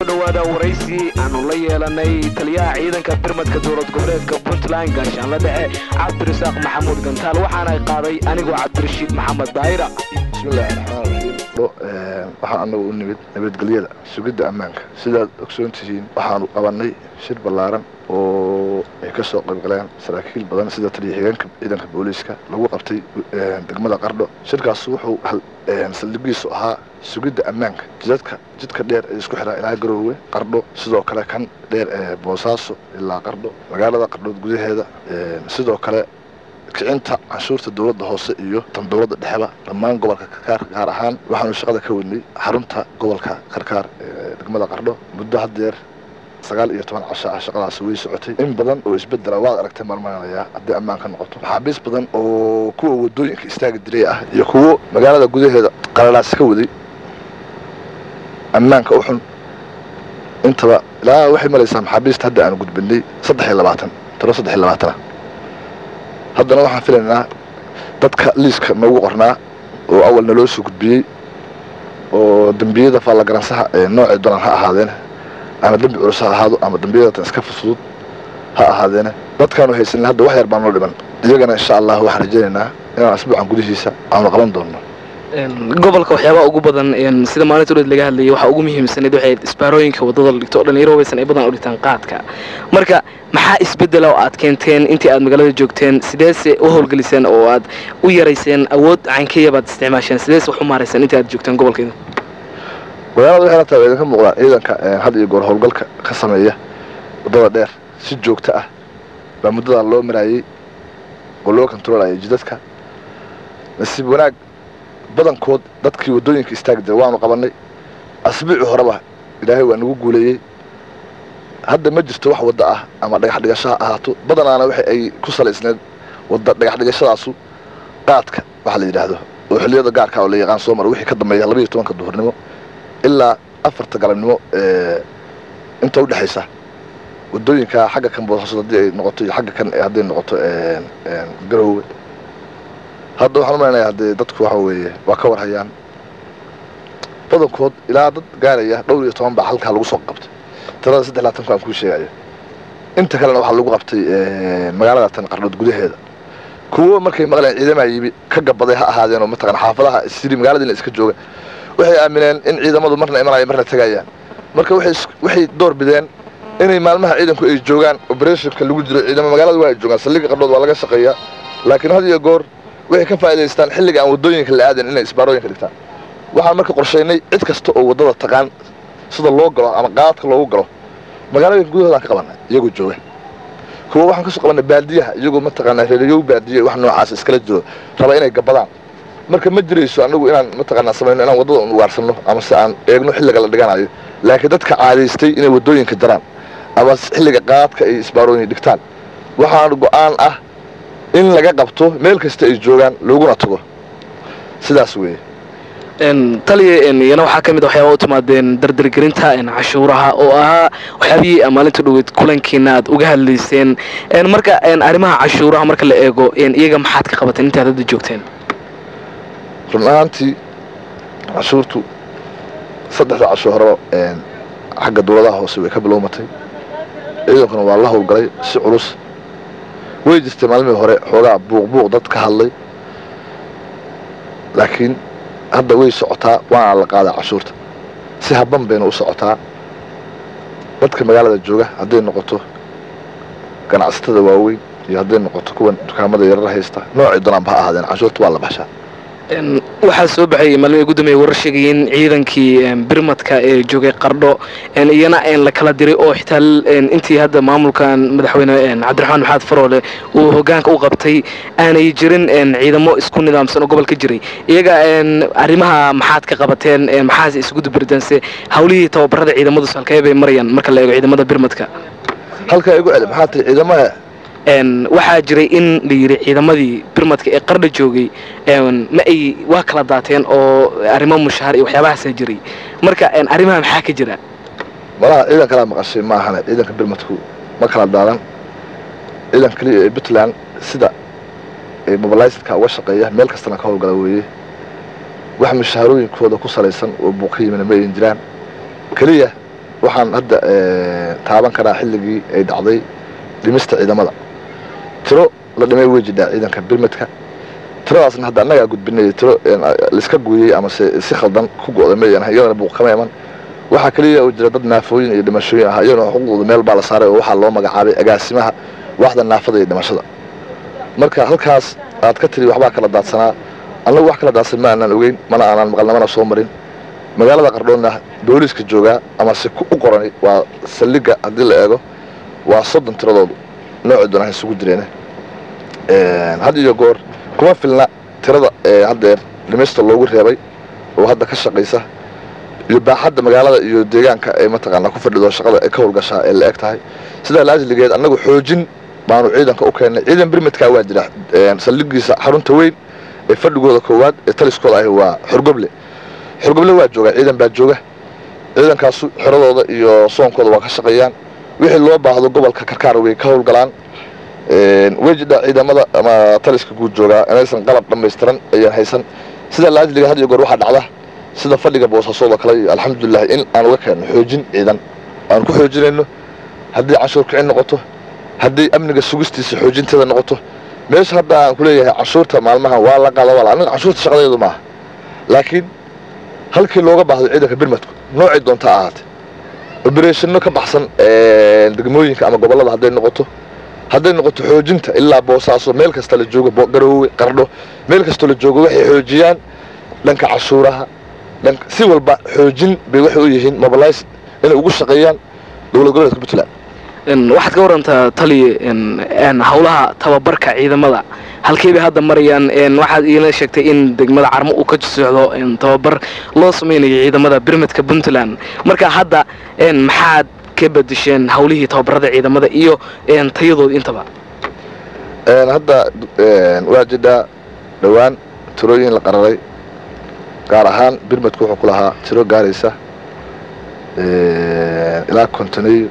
dhawaada waraysi aanu la yeelanay taliyaha ciidanka birmadka dowlad goboleedka Puntland gaashaan la dhexe Cabdirasaaq Maxamuud Gantaal waxaana ay qaaday anigoo Cabdirashiid Maxamed Daayira. Bismillaahi Rahmaani Rahiim. waxaan anagu u nimid nabadgelyada sugidda ammaanka sidaad ogsoontihiin waxaanu qabanay shir ballaaran oo ay ka soo qaybgaleen saraakiil badan sida taliyaha ciidanka booliiska lagu qabtay degmada Qardho. shirkaas wuxuu saldhigiisu ahaa sugidda ammaanka jidka dheer ee isku xira ilaa Garowe Qardho sidoo kale kan dheer ee Boosaaso ilaa Qardho magaalada Qardho gudaheeda sidoo kale kicinta canshuurta dawladda hoose iyo tan dawladda dhexba dhammaan gobolka Karkaar gaar ahaan waxaanu shaqada ka wadnay xarunta gobolka Karkaar degmada Qardho muddo hadeer 19 casha shaqadaas way socotay in badan oo isbedel waad aragtay marmaanaya haddii ammaanka noqoto xabiis badan oo kuwa wadooyinka istaaga diray ah iyo kuwa magaalada gudaheeda qalalaas ka waday ammaanka u xun intaba ilaa waxay malaysaa xabiista hadda aan gudbinay 23 haddana waxaan filaynaa dadka liiska noogu qornaa oo awalna loo soo gudbiyey oo dambiyada faala garansaha ee nooca doonaan ha ahaadeen ama dambi culus ha ahaado ama dambiyada tan iska fudud ha ahaadeen dadkaanu haysan hadda wax yar baan noo dhiman iyagana insha Allah waxaan rajaynaynaa inaan asbuucan gudihiisa aan qaban doono gobolka waxyaabo ugu badan sida maalinta dad laga hadlayay waxa ugu muhiimsan waxay isbaarooyinka wadada la dhigto dhalinyaro waysan ay badan u dhigtaan qaadka marka maxaa isbedel oo aad keenteen intii aad magaalada joogteen sideese u howlgeliseen oo aad u yareyseen awood caankeeya baad isticmaasheen sideese wax u maareysan intii aad joogteen gobolkeeda magaalada waxay tahay idinka muuqda ciidanka had iyo goor howlgalka ka sameeya wadada dheer si joogto ah baa muddada loo marayay oo loo kontrolayay jidadka nasiib wanaag badankood dadkii wadooyinka istaagday waanu qabanay asbuuci horeba ilaahay waa nagu guuleeyay hadda ma jirto wax wada ah ama dhagax dhigasho ahaato badanaana waxa ay ku saleysneed wada dhagax dhigashadaasu qaadka waxa la yiraahdo oo xilliyada gaarka oo la yaqaan soo mar wixii ka dambeeya 12 duhurnimo ilaa 4 galabnimo inta u dhaxaysa wadooyinka xagga kan Boosaaso hadii ay noqoto iyo xagga kan hadii noqoto Garowe hadda waxaan u maleeyahay hadii dadku waxa weeye waa ka warhayaan badankood ilaa dad gaaraya dhowr iyo 10 baa halka lagu soo qabtay tirada 3 kan ku sheegay inta kalena waxa lagu qabtay magaalada tan Qardho gudaheeda kuwa markay maqleen ciidamada ka gabaday ha ahaadeen oo mataqan xaafadaha sidii magaalada in iska jooga waxay aamineen in ciidamadu marna imanayaan marna tagayaan marka waxay door bideen inay maalmaha ciidanku ay joogaan operationka lagu jiro ciidamada magaalada waa joogaan saldhigga Qardho waa laga shaqeeyaa laakiin had iyo goor waxay ka faa'iideystaan xilliga aan wadooyinka la aadan inay isbaarooyinka dhigtaan waxaan marka qorsheynay cid kasta oo wadada taqaan sida loo galo ama qaadka loogu galo magaalada gudaheeda ka qabanay iyagoo jooga kuwa waxaan ka soo qabanay baadiyaha iyagoo ma taqaanaa reeriyo baadiye wax noocaas iskala jiro raba inay gabadaan marka ma jirayso anagu inaan ma taqaanaa sameeyno inaan wadada u waarsano ama si aan eegno xilliga la dhiganayo laakiin dadka caadaystay inay wadooyinka jaraan ama xilliga qaadka ay isbaarooyin dhigtaan waxaan go'aan ah in laga qabto meel kasta ay joogaan looguna tago sidaas weeye taliye yana waxa kamid waxyaabo u timaadeen dardargelinta cashuuraha oo ah waxyaabihii maalinta dhaweyd kulankiina aad uga hadlayseen marka arrimaha cashuuraha marka la eego iyaga maxaad ka qabateen inta aad joogteen runaantii cashuurtu 3 cashuuro xagga dawladda hoose way ka bilowmatay ciidankuna waa la howlgalay si culus way jirtay maalmihii hore xoogaa buuq dad ka hadlay laakiin hadda way socotaa waa la qaadaa cashuurta si habban bayna u socotaa dadka magaalada jooga haday noqoto ganacsatada waaweyn iyo haday noqoto kuwa dukaamada yaryar haysta nooc doonaan ba ahaadeen cashuurta waa la baxshaa waxa soo baxay maalmo ugu dambeeyay warar sheegayeen ciidankii birmadka ee joogay Qardho iyana la kala diray oo xitaa intii hadda maamulkan madaxweyne Cabdiraxmaan Maxamed Faroole uu hoggaanka u qabtay aanay jirin ciidamo isku nidaamsan oo gobolka jiray iyaga arrimaha maxaad ka qabateen maxaas isugu dubirdanse hawlihii tababarada ciidamadu salkay bay marayaan marka la eego ciidamada birmadka halka ay ugu celin maxaa tahay ciidamada waxaa jiray in la yiri ciidamadii birmadka ee Qardho joogay ma ay waa kala daateen oo arrimo mushahar iyo waxyaabahaas jiray marka arrimaha maxaa ka jira malaha ciidan kala maqashay ma ahana ciidanka birmadku ma kala daadan ciidan kaliya ee Puntland sida ay mobilizedka uga shaqeeya meel kasta ka howlgala weeye wax mushaharooyinkooda ku saleysan oo buuqiyeen ma ay jiraan kaliya waxaan hadda taaban karaa xilligii ay dhacday dhimista ciidamada tiro la dhimay way jidhaa ciidanka birmadka tiradaasna hadda annagaa gudbinay tiro laiska gooyey ama si khaldan ku go'day mayaan iyadana buuq kama iman waxaa kaliya uu jira dad naafooyin iyo dhimashooyin ah iyadoo xuquuqdooda meel baa la saaray oo waxaa loo magacaabay agaasimaha waaxda naafada iyo dhimashada marka halkaas aad ka tiri waxbaa kala daadsanaa annagu wax kala daadsan ma aanaan ogeyn mana aanaan maqalnamana soo marin magaalada qardhoodna booliiska joogaa ama si u qorani waa saldhigga haddii la eego waa 30 tiradoodu noocii doonaan isugu jireen had iyo goor kuma filna tirada haddeer dhimista loogu reebay oo hadda ka shaqaysa iyo baaxadda magaalada iyo deegaanka ay mataqaanaa ku fadhido shaqada ay ka howlgashaa ee la eg tahay sidaa laajligeed annagu xoojin baanu ciidanka u keennay ciidan birmadkaa waa jira saldhigiisa xarunta weyn ee fadhigooda koowaad ee taliskooda ahi waa xurgoble waa jooga ciidan baa jooga ciidankaasu xiradooda iyo soonkooda waa ka shaqeeyaan wixii loo baahdo gobolka karkaar way ka howlgalaan way jidhaa ciidamada ama taliska guud joogaa inaysan qalab dhammaystiran ayaan haysan sidaa laajliga had iyo goor waxaa dhacda sida fadhiga boosaasoodoo kale iyo alxamdulilah in aan uga keenno xoojin ciidan aan ku xoojinayno haddii canshuur kicin noqoto haddii amniga sugistiisa xoojinteeda noqoto meesha hadda aan ku leeyahay canshuurta maalmahan waa la qaada wala aniga canshuurta shaqadeedu maaha laakiin halkii looga baahdo ciidanka birmadku noocii doonta ahaatay obereshino ka baxsan degmooyinka ama gobollada hadday noqoto xoojinta ilaa boosaaso meel kasta la joogo garoowe qardho meel kastoo la joogo waxay xoojiyaan dhanka cashuuraha si walba xoojin bay waxay u yihiin mobilize inay ugu shaqeeyaan dowlad goboleedka puntland waxaad ka warantaa tali howlaha tababarka ciidamada halkii bay hadda marayaan waxaad iina sheegtay in degmada Carmo uu ka socdo tababar loo sameeyo ciidamada birmadka puntland marka hadda maxaad ka bedesheen howlihii tababarada ciidamada iyo tayadooda intaba hadda waa jidha dhawaan tirooyin la qararay gaar ahaan birmadku wuxuu ku lahaa tiro gaaraysa ilaa 50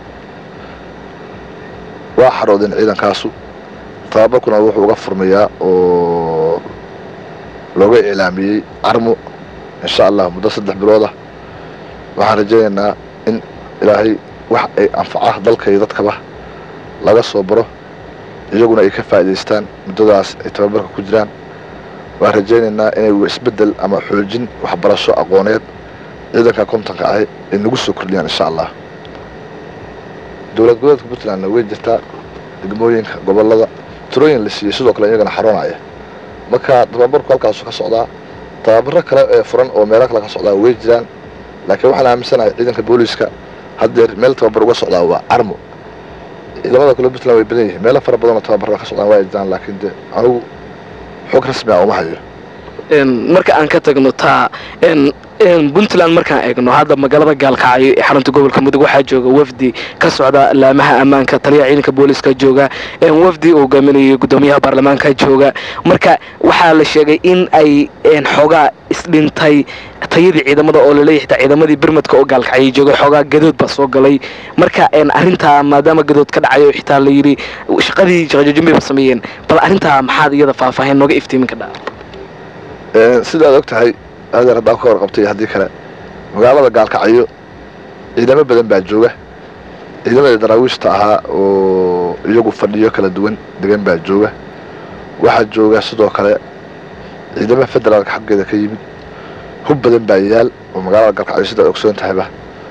waa xaroodeen ciidankaasu tababarkuna wuxuu uga furmayaa oo looga ilaamiyey Carmo insha Allah muddo 3 bilood ah waxaan rajaynaynaa in ilaahay wax ay anfacaha dalka iyo dadkaba laga soo baro iyaguna ay ka faa'iideystaan muddadaas ay tababarka ku jiraan waan rajaynaynaa inay isbedel ama xoojin waxbarasho aqooneed ciidanka kontanka ah ay nagu soo kordhiyaan insha Allah dowlad goboleedka puntland way jirtaa degmooyinka gobollada tirooyin la siiyey sidoo kale iyagana xaroonaya marka tababarku halkaas ka socdaa tababaro kale ee furan oo meelo kale ka socdaa way jiraan laakiin waxaan aaminsanahay ciidanka booliiska haddeer meel tababar uga socdaa waa Carmo ciidamada kale puntland way badan yihiin meelo fara badan oo tababar ka socdaan waa jiraan laakiin anigu xog rasmi ah uma hayo marka aan ka tagno taa puntland markaan eegno hadda magaalada gaalkacyo ee xarunta gobolka mudug waxaa jooga wafdi ka socda laamaha ammaanka taliyaha ciidanka booliska jooga wafdi uu hogaaminayo gudoomiyaha baarlamaanka jooga marka waxaa la sheegay in ay xogaa isdhintay tayadii ciidamada oo la leeyahay ciidamadii birmadka oo gaalkacyo joogay xogaa gadood ba soo galay marka arinta maadaama gadood ka dhacayo xitaa la yiri shaqadii shaqooyin bay sameeyeen bal arinta maxaad iyada faahfaahin nooga iftiimin ka dhaa sidaad ogtahay هذا رد أكبر قبطي هذه كلا مقالة قال كعيو إذا ما بدن بعجوجة إذا ما دراويش تاعها ويجوا فنيو كلا دوين دقن بعجوجة واحد جوجة صدق كلا إذا ما فدر لك حق إذا كيم هو بدن بعيال ومقالة قال كعيو سيدا أكسون تحبه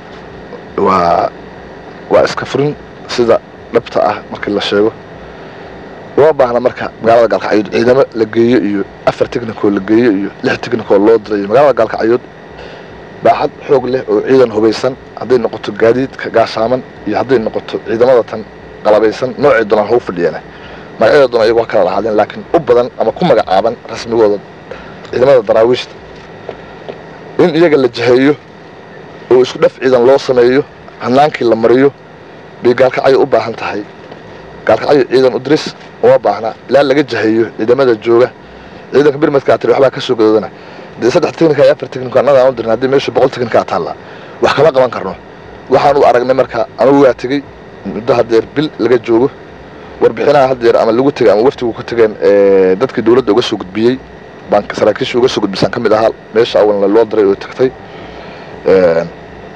واسكفرين سيدا لبتاعه مركل الشيء وباهنا marka magaalada Galkacyo ciidamo la geeyo iyo 4 technical la geeyo iyo 6 technical loo diray magaalada Galkacyo baaxad xoog leh oo ciidan hubeysan haday noqoto gaadiidka gaasaaman iyo haday noqoto ciidamada tan qalabeysan nooc doonaan hoo fadhiyana magacyada doonaan iyagu kala lahaadeen laakiin u badan ama ku magacaaban rasmigooda ciidamada daraawiishta in iyaga la jaheeyo oo isku dhaf ciidan loo sameeyo hanaankii la mariyo bay Galkacyo u baahan tahay Galkacyo ciidan u diris oo baahna la laga jahayo ciidamada jooga ciidanka birmadka aad waxba ka soo gadoodana saddex technical iyo 4 technical anada aan dirnaa hadii meesha 100 technical taala wax kala qaban karno waxaan u aragnay marka anigu waa tagay muddo hadeer bil laga joogo warbixinaha hadeer ama lagu tagay ama waftigu ku tageen dadkii dawladda uga soo gudbiyay bank saraakiisha uga soo gudbisan kamid ahaa meesha awan loo diray oo tagtay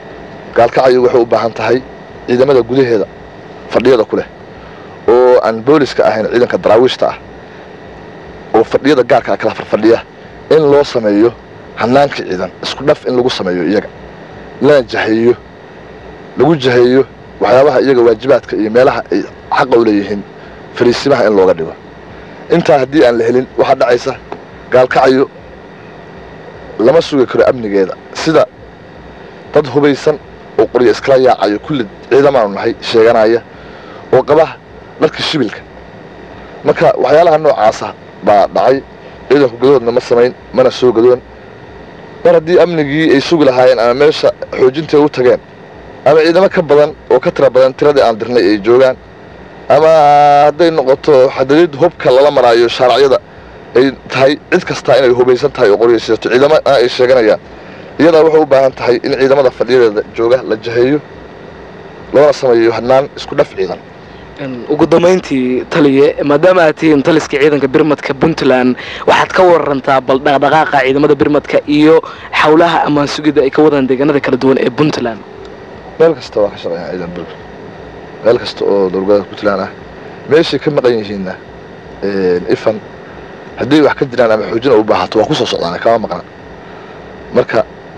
gaalkacyo waxay u baahan tahay ciidamada gudaheeda fadhiyada ku leh oo aan booliska ahayn ciidanka daraawiishta ah oo fadhiyada gaarka kala farfadhiya in loo sameeyo hanaanka ciidan isku dhaf in lagu sameeyo iyaga lana jaheeyo lagu jaheeyo waxyaabaha iyaga waajibaadka iyo meelaha ay xaq u leeyihiin fariisimaha in looga dhigo intaa haddii aan la helin waxa dhacaysa gaalkacyo lama sugi karo amnigeeda sida dad hubaysan oo qoryo iskala yaacayo kulli ciidamaanu nahay sheeganaya oo qaba dharka shibilka marka waxyaalaha noocaasa baa dhacay ciidanku gadoodna ma samayn mana soo gadoon mar haddii amnigii ay sugi lahaayeen ama meesha xoojinteeda u tageen ama ciidamo ka badan oo ka tira badan tiradii aan dirnay ay joogaan ama hadday noqoto xadadid hubka lala maraayo shaaracyada ay tahay cid kasta inay hubaysan tahay oo qoraysiisato ciidamo ay sheeganayaan iyadaa waxay u baahan tahay in ciidamada fadhiyadeeda jooga la jaheeyo loona sameeyo hanaan isku dhaf ciidan ugu dambeyntii taliye maadaama aad tihiin taliska ciidanka birmadka puntland waxaad ka warantaa bal dhaqdhaqaaqa ciidamada birmadka iyo xawlaha ammaan sugidda ay ka wadaan deegaanada kala duwan ee puntland meel kasta waa ka shaqeeyaan ciidan birmad meel kasta oo dowladda puntland ah meeshay ka maqan yihiinna ifan haddii wax ka jiraan ama xoojin u baahato waa ku soo socdaan kama maqna marka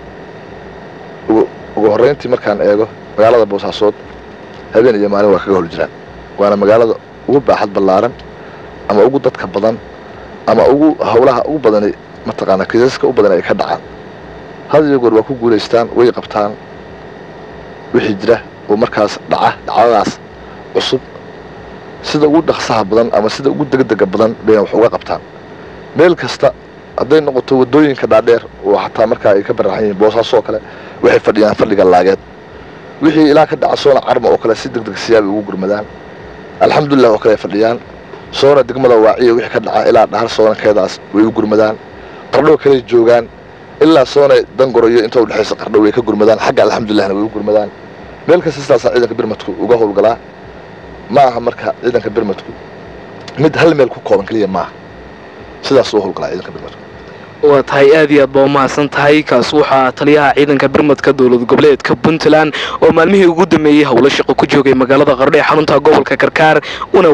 ugu horreyntii markaan eego magaalada boosaasood habeen iyo maalin waa kaga hol jiraan waana magaalada ugu baaxad ballaaran ama ugu dadka badan ama ugu hawlaha ugu badan mataqaanaa kiisaska u badan ay ka dhacaan had iyo goor waa ku guulaystaan way qabtaan wixii jira oo markaas dhacdadaas cusub sida ugu dhaqsaha badan ama sida ugu degdega badan bayna wax uga qabtaan meel kasta hadday noqoto waddooyinka dhaadheer oo xataa markaa ay ka baraxan yihiin boosaaso oo kale waxay fadhiyaan fadhiga laageed wixii ilaa ka dhaca soona carma oo kale si degdeg siyaabay ugu gurmadaan alxamdulilah oo kale ay fadhiyaan soona degmada waaciya wixii ka dhaca ilaa dhahar soonankeedaas way u gurmadaan qardho kale joogaan ilaa soona dangoroyo inta u dhexaysa qardho way ka gurmadaan xagga alxamdulilahna way u gurmadaan meel kasta sidaasaa ciidanka birmadku uga howlgalaa ma aha marka ciidanka birmadku mid hal meel ku kooban keliya maaha sidaas u howlgalaa ciidanka birmadku waa tahay aad iyo aad baa umahadsan tahay kaas waxaa taliyaha ciidanka birmadka dowlad goboleedka puntland oo maalmihii ugu dambeeyey howlo shaqo ku joogay magaalada qardho ee xarunta gobolka karkaar una